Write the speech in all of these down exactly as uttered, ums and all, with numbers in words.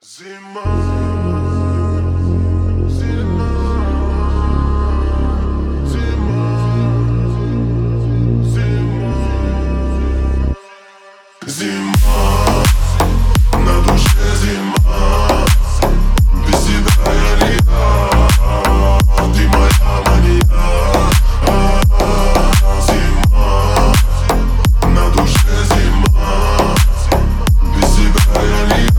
Зима, зима, зима, зима, зима, на душе зима, без тебя я не я, ты моя мания. Зима, на душе зима, без тебя я не я.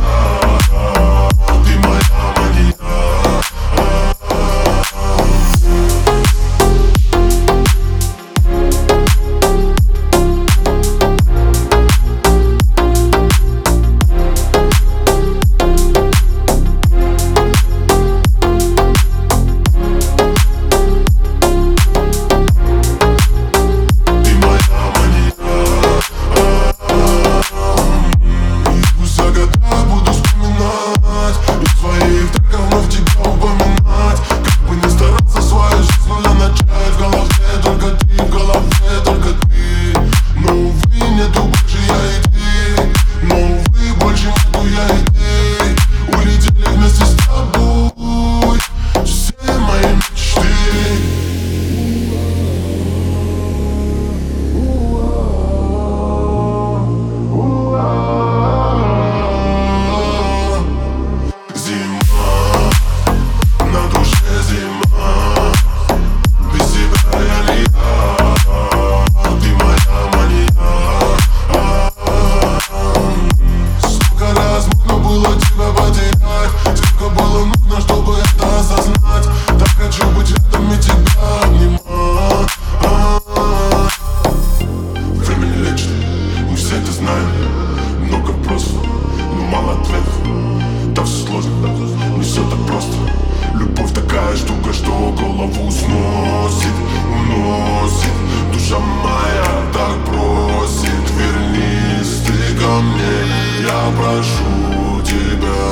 Много вопросов, но мало ответов. Так все сложно, не все так просто. Любовь такая штука, что голову сносит, уносит. Душа моя так просит, вернись ты ко мне, я прошу тебя.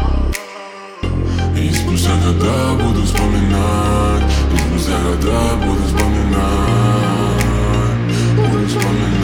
И спустя года буду вспоминать, и спустя года буду вспоминать, буду вспоминать.